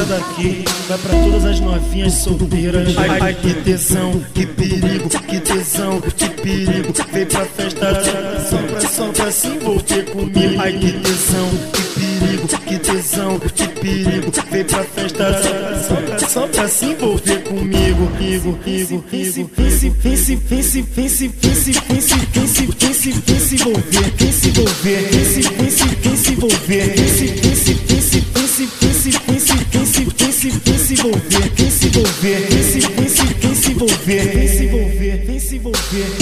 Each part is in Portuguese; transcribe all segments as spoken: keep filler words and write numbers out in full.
daqui vai pra todas as novinhas solteiras. Ai, ai, que tesão, que perigo, que tesão, que perigo. Vem pra festa só pra, só pra se envolver comigo. Ai, que tesão, que perigo, que tesão, que perigo. Vem pra festa só pra, só pra se envolver comigo. Comigo, comigo, comigo. Vem se, vem se, vem se, vem se, vem se, vem se, vem se, vem se, vem se envolver, vem se envolver, vem se, vem se, vem se envolver, vem se, vem se, vem se, vem se, vem se, vem se, vem se, vem se, vem se envolver, vem se envolver, vem se, vem se, vem se envolver, vem se envolver, vem se envolver.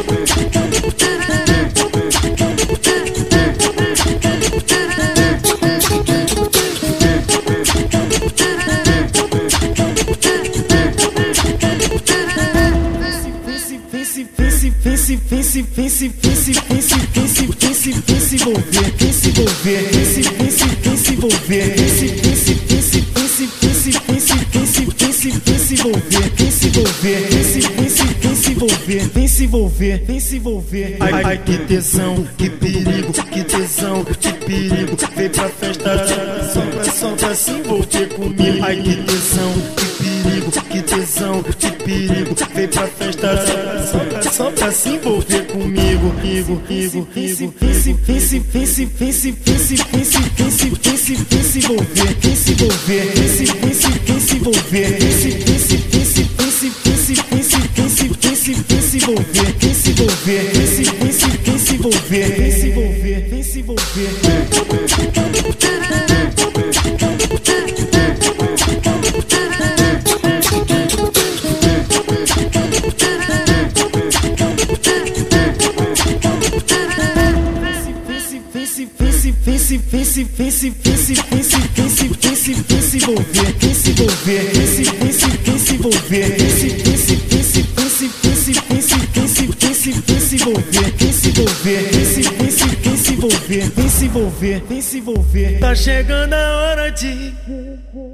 Vem se, vem se, vem se, vem se, vem se, vem se, vem se, vem se envolver, vem se envolver, vem se, vem se, vem se envolver, vem se, vem se, vem se, vem se, vem se, vem se, vem se, vem se, vem se envolver, vem se envolver, vem se, vem se, vem se envolver, vem se envolver, vem se envolver. Ai, ai, que tesão, que perigo, que tesão, que perigo. Vem pra festa só pra, só pra se envolver comigo. Ai, que tesão, que perigo, que tesão, que perigo. Vem pra festa só pra, só pra se envolver comigo, comigo, comigo, comigo. Vem se, vem se, vem se, vem se, vem se, vem se, vem se, vem se, vem se envolver, vem se envolver, vem se, vem se, vem se envolver, vem se, vem se, vem se, vem se, vem se, vem se, vem se, vem se, vem se envolver, vem se envolver, vem se, vem se, vem se envolver, vem se envolver, vem se envolver. Vem se, vem se, vem se, vem se, vem se, vem se, vem se, vem se envolver, vem se envolver, vem se, vem se, vem se envolver, vem se, vem se, vem se, vem se, vem se, vem se, vem se, vem se, vem se envolver, vem se envolver, vem se, vem se, vem se envolver, vem se envolver, vem se envolver. Tá chegando a hora de